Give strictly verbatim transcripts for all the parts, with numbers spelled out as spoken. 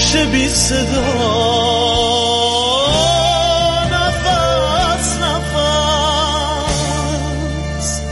که بی صدا نفس نفس.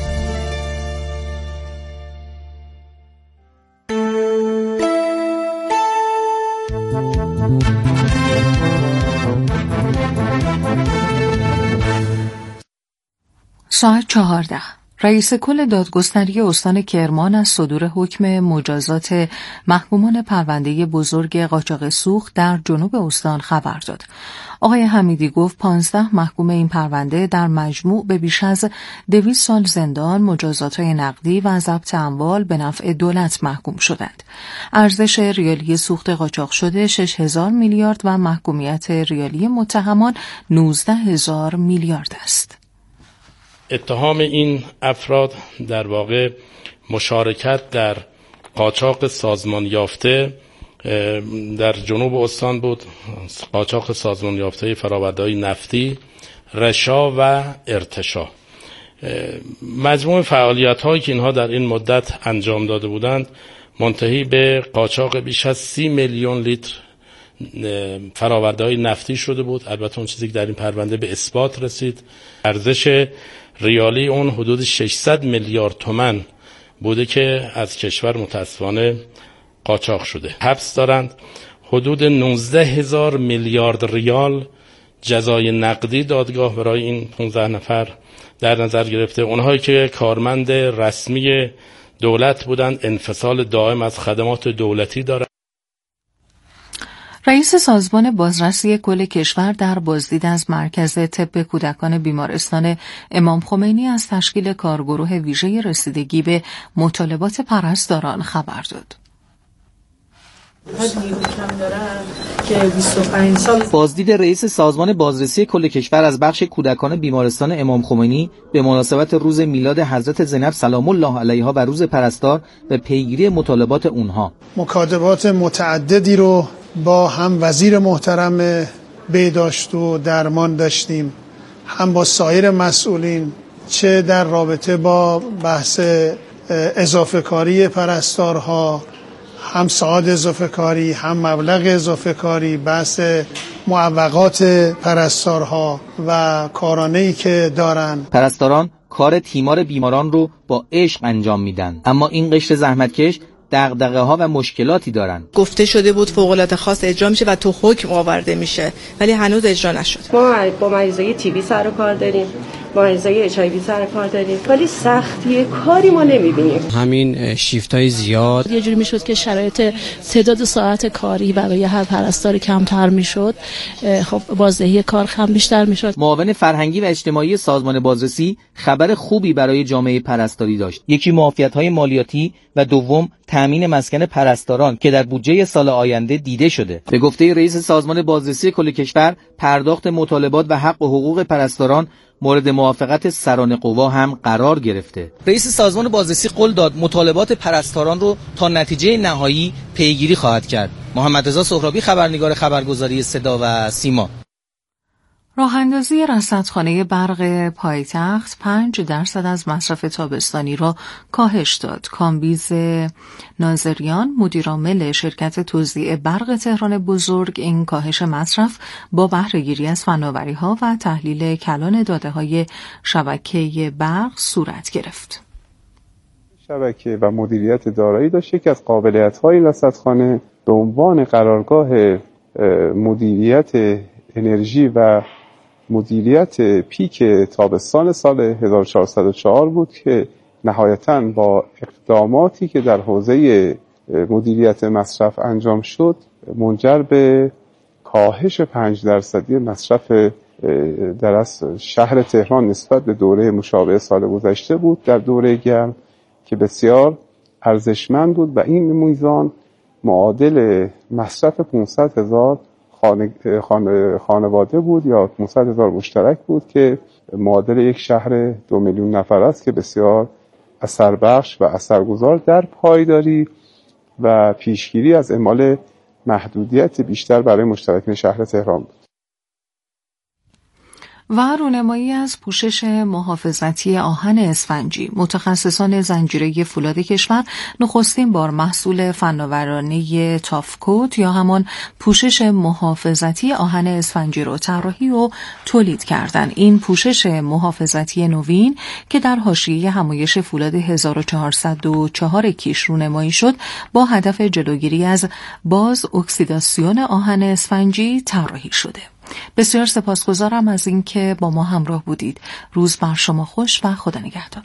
ساعت چهارده. رئیس کل دادگستری استان کرمان از صدور حکم مجازات محکومان پرونده بزرگ قاچاق سوخت در جنوب استان خبر داد. آقای حمیدی گفت پانزده محکوم این پرونده در مجموع به بیش از دویست سال زندان، مجازات‌های نقدی و ضبط اموال به نفع دولت محکوم شدند. ارزش ریالی سوخت قاچاق شده شش هزار میلیارد و محکومیت ریالی متهمان نوزده هزار میلیارد است. اتهام این افراد در واقع مشارکت در قاچاق سازمان یافته در جنوب استان بود، قاچاق سازمان یافته فرآورده‌های نفتی، رشا و ارتشا. مجموع فعالیت‌هایی که اینها در این مدت انجام داده بودند منتهی به قاچاق بیش از سی میلیون لیتر فرآورده‌های نفتی شده بود. البته اون چیزی که در این پرونده به اثبات رسید، ارزش ریالی اون حدود ششصد میلیارد تومان بوده که از کشور متاسفانه قاچاق شده. حبس دارند. حدود نوزده هزار میلیارد ریال جزای نقدی دادگاه برای این پانزده نفر در نظر گرفته. اونهایی که کارمند رسمی دولت بودند انفصال دائم از خدمات دولتی دارند. رئیس سازمان بازرسی کل کشور در بازدید از مرکز طب کودکان بیمارستان امام خمینی از تشکیل کارگروه ویژه رسیدگی به مطالبات پرستاران خبر داد. بازدید رئیس سازمان بازرسی کل کشور از بخش کودکان بیمارستان امام خمینی به مناسبت روز میلاد حضرت زینب سلام الله علیها و روز پرستار و پیگیری مطالبات اونها. مکاتبات متعددی رو با هم وزیر محترم بهداشت و درمان داشتیم، هم با سایر مسئولین، چه در رابطه با بحث اضافه کاری پرستارها، هم ساعت اضافه کاری، هم مبلغ اضافه کاری، بحث معوقات پرستارها و کارانه‌ای که دارن. پرستاران کار تیمار بیماران رو با عشق انجام میدن، اما این قشر زحمتکش دغدغه ها و مشکلاتی دارن. گفته شده بود فوق العاده خاص اجرا میشه و تو حکم آورده میشه، ولی هنوز اجرا نشد. ما با مریضای تی بی سر و کار داریم، با مریضای اچ آی وی سر و کار داریم، ولی سختی کاری ما نمیبینیم. همین شیفتای زیاد یه جوری میشد که شرایط تعداد ساعت کاری برای هر پرستاری کمتر میشد، خب بازدهی کار هم بیشتر میشد. معاون فرهنگی و اجتماعی سازمان بازرسی خبر خوبی برای جامعه پرستاری داشت. یکی معافیت‌های مالیاتی و دوم تامین مسکن پرستاران که در بودجه سال آینده دیده شده. به گفته رئیس سازمان بازرسی کل کشور، پرداخت مطالبات و حق و حقوق پرستاران مورد موافقت سران قوا هم قرار گرفته. رئیس سازمان بازرسی قول داد مطالبات پرستاران رو تا نتیجه نهایی پیگیری خواهد کرد. محمد رضا سهرابی، خبرنگار خبرگزاری صدا و سیما. راه اندازی رصدخانه برق پایتخت پنج درصد از مصرف تابستانی را کاهش داد. کامبیز ناظریان، مدیرعامل شرکت توزیع برق تهران بزرگ، این کاهش مصرف با بهره‌گیری از فناوری‌ها و تحلیل کلان داده‌های شبکه برق صورت گرفت. شبکه و مدیریت دارایی داشت. یکی از قابلیت‌های رصدخانه به عنوان قرارگاه مدیریت انرژی و مدیریت پیک تابستان سال هزار و چهارصد و چهار بود که نهایتاً با اقداماتی که در حوزه مدیریت مصرف انجام شد منجر به کاهش پنج درصدی مصرف در از شهر تهران نسبت به دوره مشابه سال گذشته بود در دوره گرم که بسیار ارزشمند بود و این میزان معادل مصرف پانصد هزار خانه، خانه، خانواده بود یا پانصد هزار مشترک بود که معادل یک شهر دو میلیون نفر است که بسیار اثر بخش و اثرگذار در پایداری و پیشگیری از اعمال محدودیت بیشتر برای مشترکین شهر تهران بود. و رونمایی از پوشش محافظتی آهن اسفنجی. متخصصان زنجیره فولاد کشور نخستین بار محصول فناورانه تافکوت یا همان پوشش محافظتی آهن اسفنجی رو طراحی و تولید کردند. این پوشش محافظتی نوین که در حاشیه همایش فولاد هزار و چهارصد و چهار کیش رونمایی شد با هدف جلوگیری از باز اکسیداسیون آهن اسفنجی طراحی شده. بسیار سپاسگزارم از اینکه با ما همراه بودید. روز بر شما خوش و خدا نگهدار.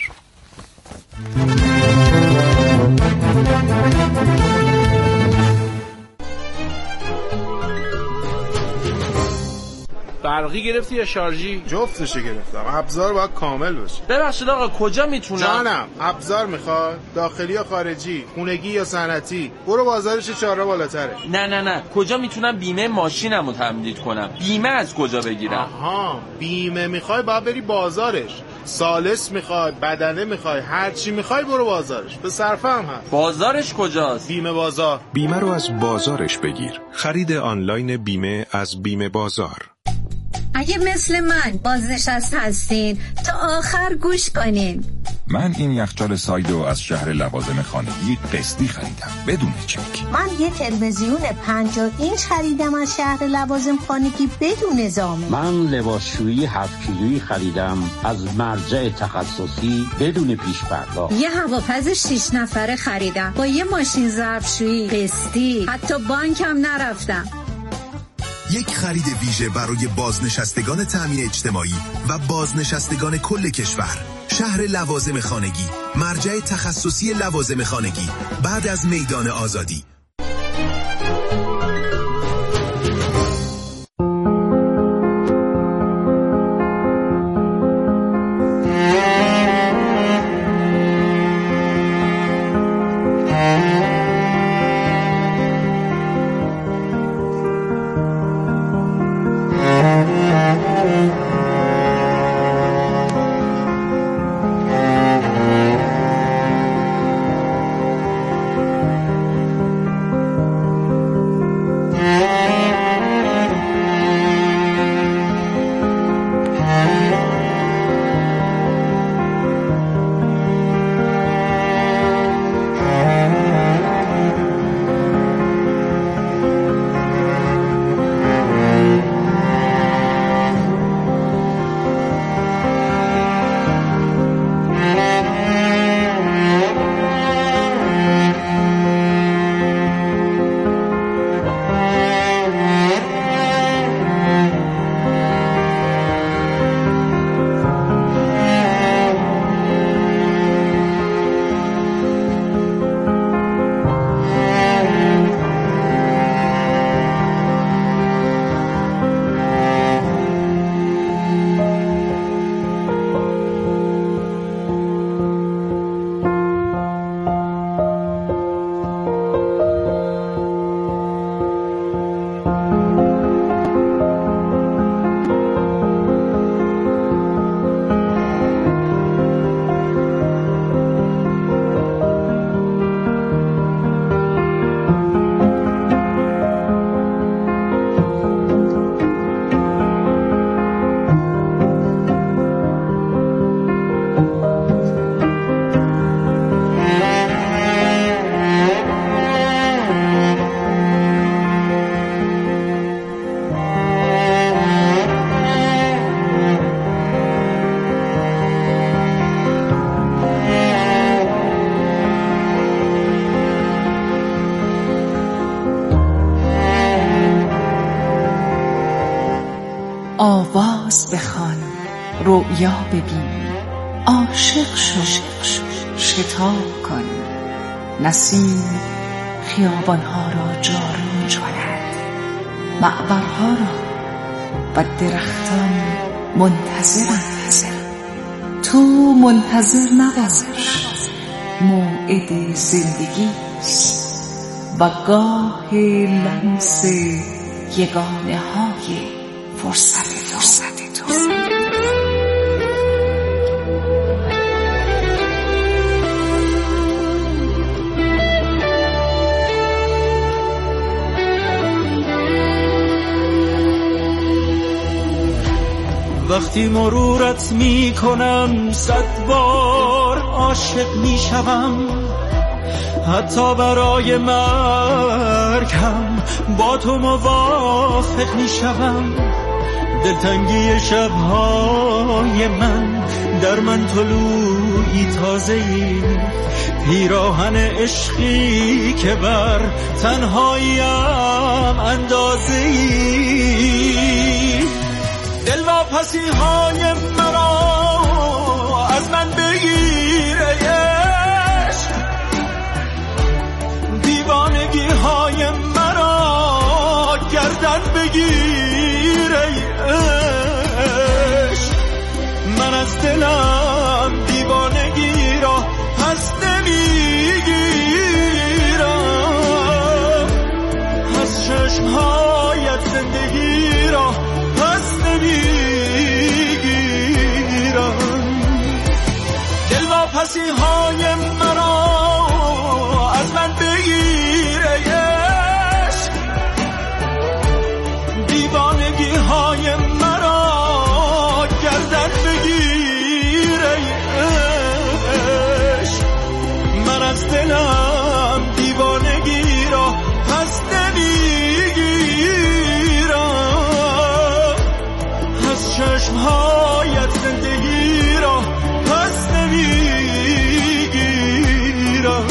برقی گرفتی یا شارژی؟ جفتشو گرفتم. ابزار باید کامل باشه. ببخشید آقا کجا میتونم؟ جانم ابزار میخواد؟ داخلی یا خارجی؟ خونگی یا صنعتی؟ برو بازارش چهارراه بالاتره. نه نه نه کجا میتونم بیمه ماشینمو تمدید کنم؟ بیمه از کجا بگیرم؟ آها بیمه میخوای باید بری بازارش. سالس میخوای، بدنه میخوای، هر چی میخوای برو بازارش. به صرفه هم هست. بازارش کجاست؟ بیمه بازار. بیمه رو از بازارش بگیر. خرید آنلاین بیمه از بیمه بازار. اگه مثل من بازنشسته هستین تا آخر گوش کنین. من این یخچال سایدو از شهر لوازم خانگی قسطی خریدم بدون چک. من یه تلویزیون پنجاه اینچ خریدم از شهر لوازم خانگی بدون زامن. من لباسشویی هفت کیلویی خریدم از مرجع تخصصی بدون پیش پرداخت. یه هواپز شش نفره خریدم با یه ماشین ظرفشویی قسطی. حتی بانکم نرفتم. یک خرید ویژه برای بازنشستگان تامین اجتماعی و بازنشستگان کل کشور. شهر لوازم خانگی، مرجع تخصصی لوازم خانگی بعد از میدان آزادی. آواز بخوان، رؤیا ببین، عاشق شو، شتاب کن. نسیم خیابانها را جارو کند، معبرها را و درختان منتظرند. تو منتظر نباش، موعد زندگی است و گاه لمس یگانه های فرصت فرصت تو. وقتی مرورت می کنم صد بار عاشق می شوم، حتی برای مرگم با تو موافق می شوم. دلتنگی شبهای من در من طلوعی تازه‌ای، پیراهن عشقی که بر تنهاییم اندازه‌ای. دلواپسی های مرا از من بگیر ای عشق، دیوانگی های مرا گردن بگیر ای عشق. من از دلم دیوانگی را پس نمیگیرم، از چشمهایت زندگی را پس نمیگیرم. دلواپسی های مرا از من بگیر ای عشق، دیوانگی های مرا گردن بگیر ای عشق. من از دلم دیوانگی را پس نمیگیرم، از چشمهایت زندگی را پس نمیگیرم.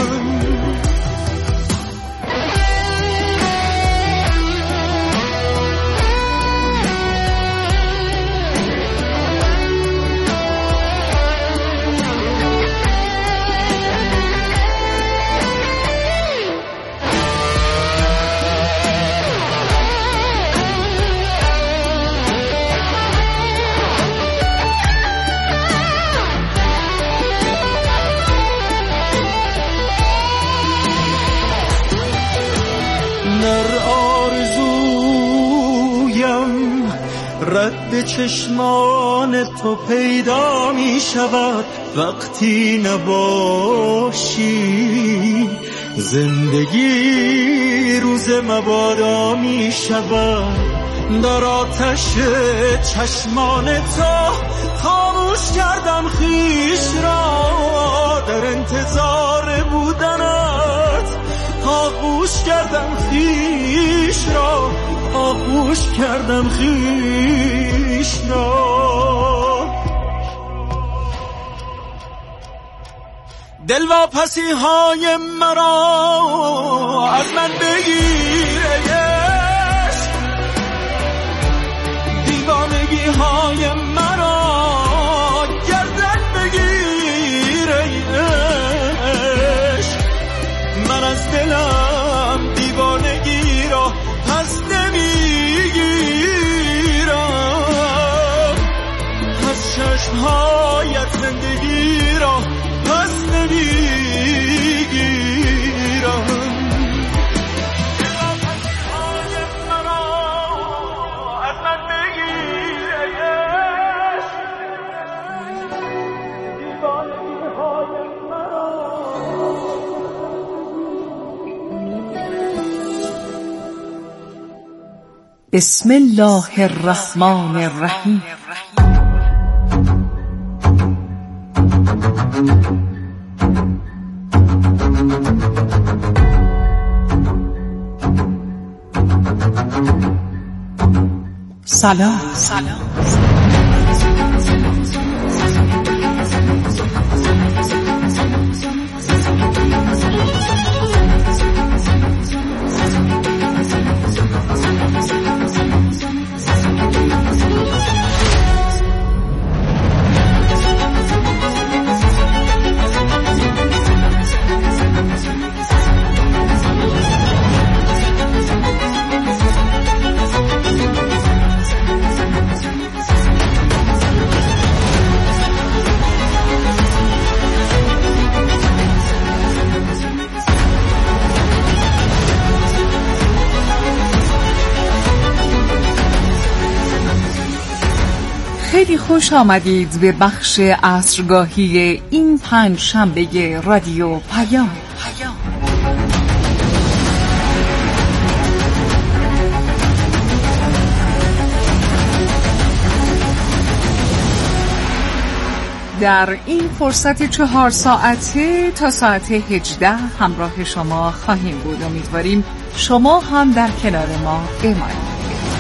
رد چشمان تو پیدا می شود وقتی نباشی، زندگی روز مبادا می شود. در آتش چشمان تو خاموش کردم خویش را، در انتظار بودنت آغوش کردم خویش را، آغوش کردم خویش را. دلواپسی های مرا از من بگیر ای عشق، دیوانگی های مرا گردن بگیر ای عشق. من از دلم دیوانگی را پس نمیگیرم، از چشمهایت زندگی را پس نمیگیرم. دلواپسی‌های مرا از من بگیر ای عشق، دیوانگی‌های مرا. بسم الله الرحمن الرحیم. سلام سلام خیلی خوش آمدید به بخش عصرگاهی این پنج شنبه رادیو پیام. در این فرصت چهار ساعته تا ساعت هجده همراه شما خواهیم بود. امیدواریم شما هم در کنار ما بمانید.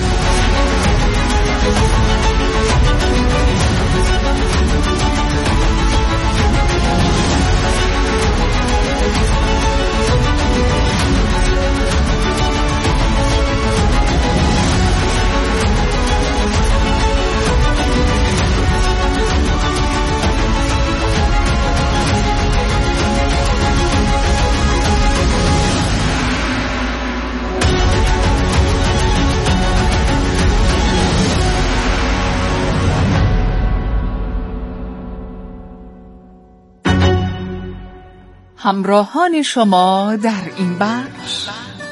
همراهان شما در این بخش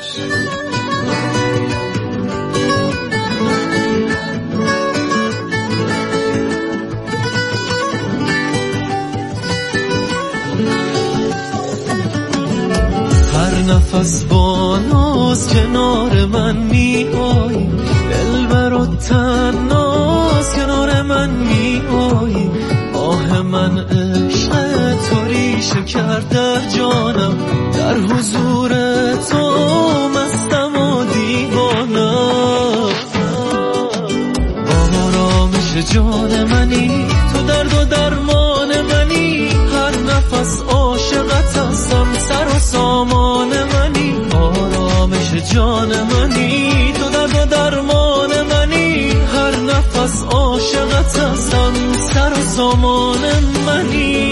هر نفس با ناز کنار من می آیی، دلبر و تناز کنار من می آیی، آه من عشق تو ریشه کرد در جانم، در حضور تو مستم و دیوانم، آرامش جان منی، تو درد و درمان منی، هر نفس عاشقت هستم، سر و سامان منی، آرامش جان منی، تو درد و درمان منی، هر نفس عاشقت هستم، سر و سامان منی،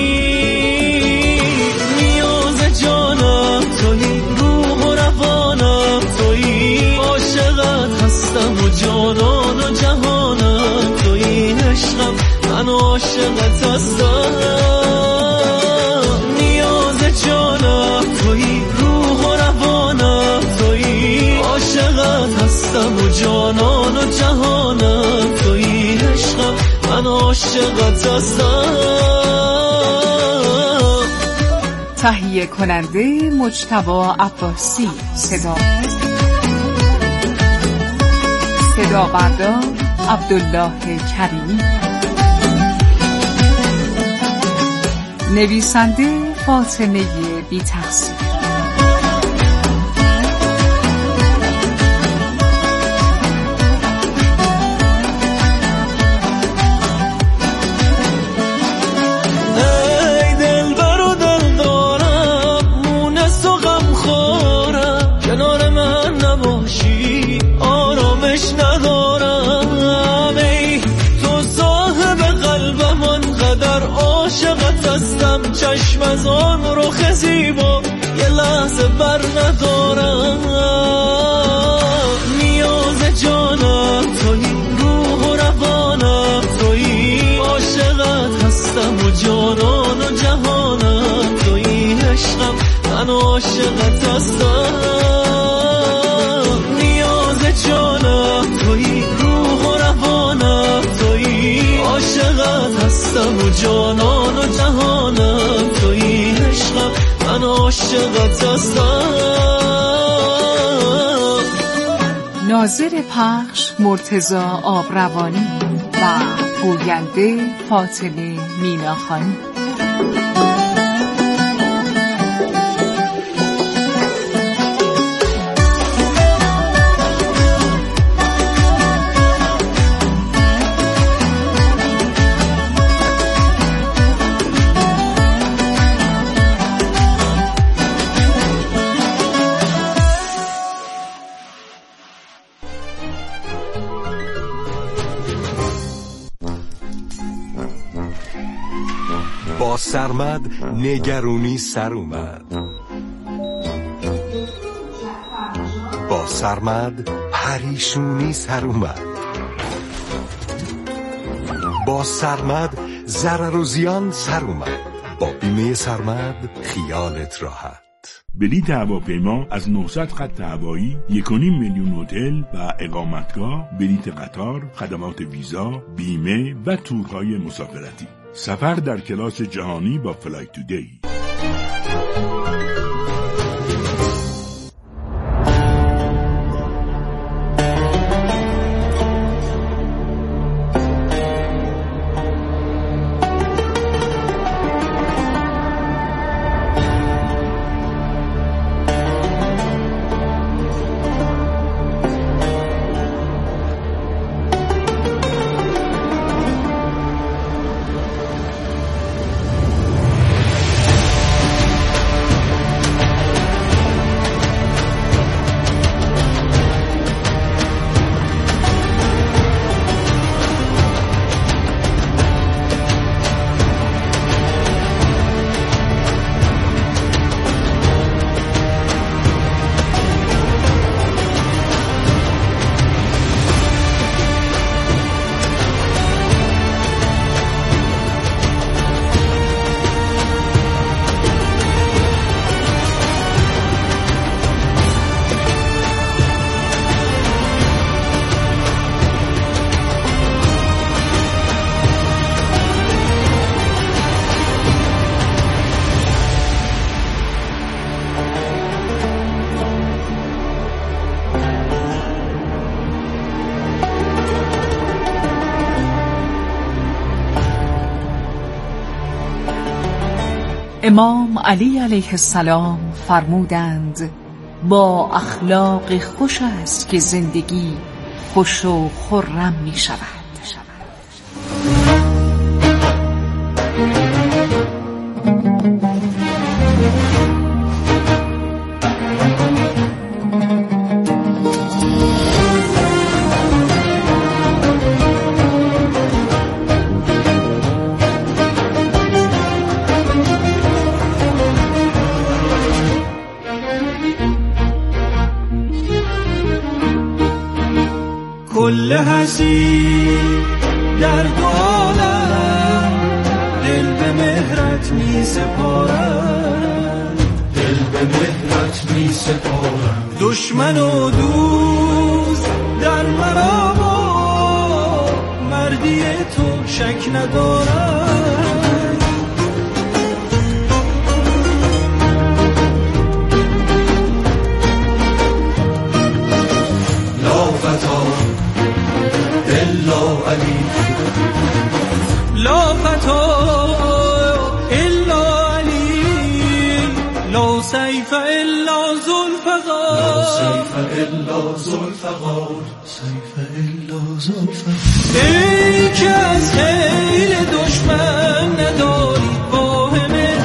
نیاز جانم تویی، روح و روانم تویی، عاشقت هستم و جانان و جهانم تویی، عشقم من عاشقت هستم، نیاز جانم تویی، روح و روانم تویی، عاشقت هستم و جانان و جهانم تویی، عشقم من عاشقت هستم. تهیه کننده مجتبی عباسی، صدا صدا بردار عبدالله کریمی، نویسنده فاطمه بی تقصیر. چشم از آن رخ زیبا یه لحظه بر ندارم، نیاز جانم تویی، روح و روانم تویی، عاشقت هستم و جانان و جهانم تویی، عشقم من عاشقت هستم، نیاز جانم تویی، روح و روانم تویی، عاشقت هستم و جانان و جهانم تویی، عشقم من عاشقت هستم. ناظر پخش مرتضی آبروانی و گوینده فاطمه میناخانی. با سرمد نگرونی سر اومد، با سرمد پریشونی سر اومد، با سرمد ضرر و زیان سر اومد، با بیمه سرمد خیالت راحت. بلیط هواپیما از نهصد خط هوایی، یک و نیم میلیون هتل و اقامتگاه، بلیط قطار، خدمات ویزا، بیمه و تورهای مسافرتی. سفر در کلاس جهانی با فلایت تودی. امام علی علیه السلام فرمودند با اخلاق خوش است که زندگی خوش و خرم می شود. کل هستی در دو عالم دل به مهرت می سپارم، دل به مهرت می سپارم. دشمن و دوست در مرام و مردی تو شک ندارم. لا فتا الا علی، لا فتا الا علی، لا سیف الا ذوالفقار، لا سیف الا ذوالفقار، سیف الا ذوالفقار. ای که از خیل دشمن نداری واهمه،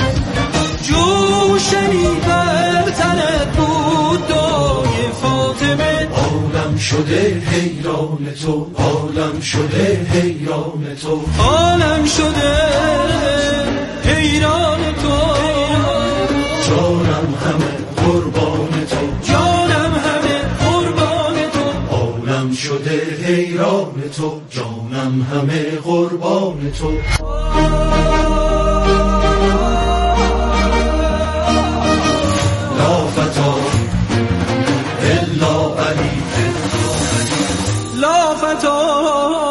جوشنی بر تنت بود دای فاطمه. عالم شده حیران تو، عالم شده حیران تو، عالم شده حیران تو. جانم همه قربان تو، جانم همه قربان تو. عالم شده حیران تو، جانم همه قربان تو. لا فتا الا علی، لا فتا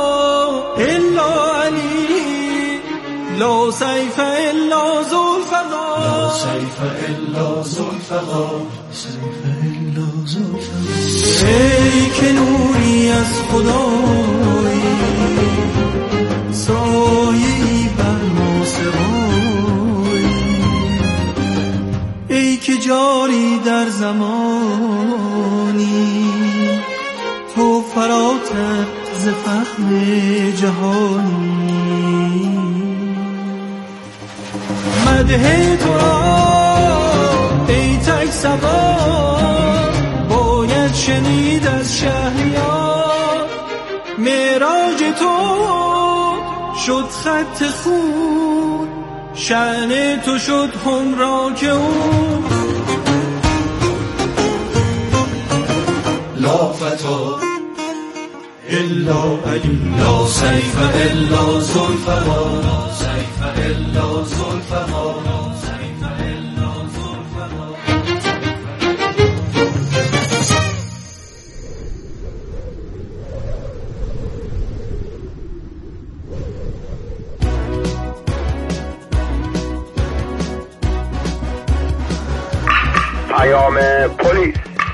الا علی، لا سیف الا ذوالفقار، لا سیف الا ذوالفقار، سیف الا ذوالفقار. ای که نوری از خدایی، سایه‌ای بر ما سوایی. ای که جاری در زمانی، تو فراتر ز فهم جهانی. مدح تو را ای تک سبا، باید شنید از شهریار. معراج تو شد خط خون، شأن تو شد خمراک او. لا فتا الا علی، لا سیف الا ذوالفقار، لا سیف الا ذوالفقار، لا سیف الا ذوالفقار. پیام پلیس.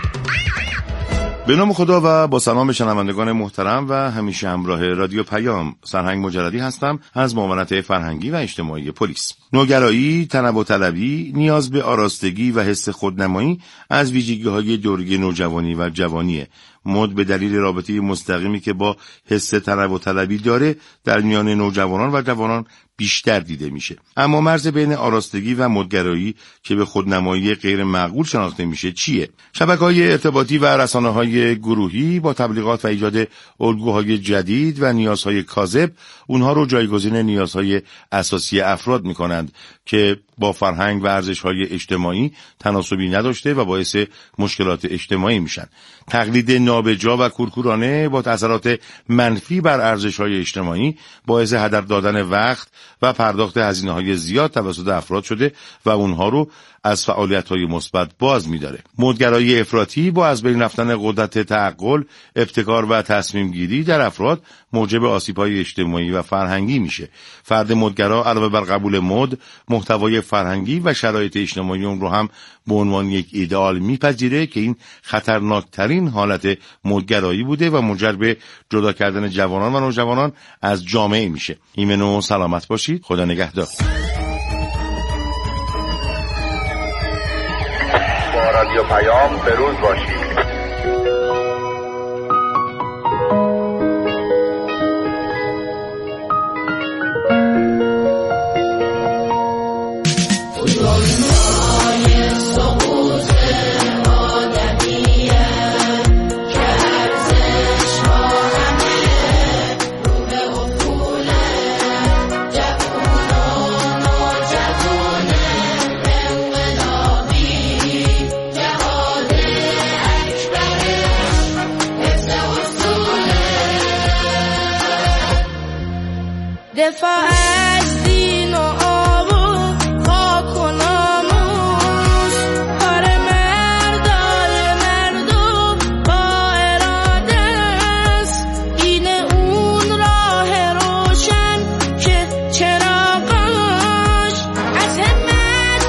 به نام خدا و با سلام شنوندگان محترم و همیشه همراه رادیو پیام، سرهنگ مجردی هستم از معاونت فرهنگی و اجتماعی پلیس. نوگرایی، تنوع طلبی، نیاز به آراستگی و حس خودنمایی از ویژگی‌های دوره نوجوانی و جوانیه. مد به دلیل رابطه مستقیمی که با حس تنوع طلبی داره در میان نوجوانان و جوانان بیشتر دیده میشه. اما مرز بین آراستگی و مدگرایی که به خودنمایی غیر معقول شناخته میشه چیه؟ شبکه‌های ارتباطی و رسانه‌های گروهی با تبلیغات و ایجاد الگوهای جدید و نیازهای کاذب اونها رو جایگزین نیازهای اساسی افراد میکنند که با فرهنگ و ارزش‌های اجتماعی تناسبی نداشته و باعث مشکلات اجتماعی میشن. تقلید نابجا و کورکورانه با اثرات منفی بر ارزش‌های اجتماعی باعث هدر دادن وقت و پرداخت هزینه‌های زیاد توسط افراد شده و اونها رو از فعالیت‌های مثبت باز می‌داره. مدگرایی افراطی با از بین رفتن قدرت تعقل، ابتکار و تصمیم گیری در افراد موجب آسیب‌های اجتماعی و فرهنگی میشه. فرد مدگرا علاوه بر قبول مد، محتوای فرهنگی و شرایط اجتماعی اون رو هم به عنوان یک ایدئال میپذیره که این خطرناکترین حالت مدگرایی بوده و منجر به جدا کردن جوانان و نوجوانان از جامعه میشه. ایمن و سلامت باشید. خدا نگهدار. با رادیو پیام به روز باشید. دفاع از دین و آب و خاک و ناموس، کار مردای مردم با اراده است. این اون راه روشن که چراغاش از همت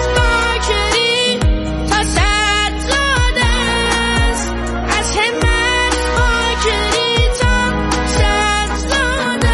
باکری تا صد زاده است، از همت باکری تا صد زاده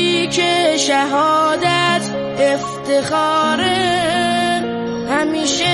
شهادت افتخاره، همیشه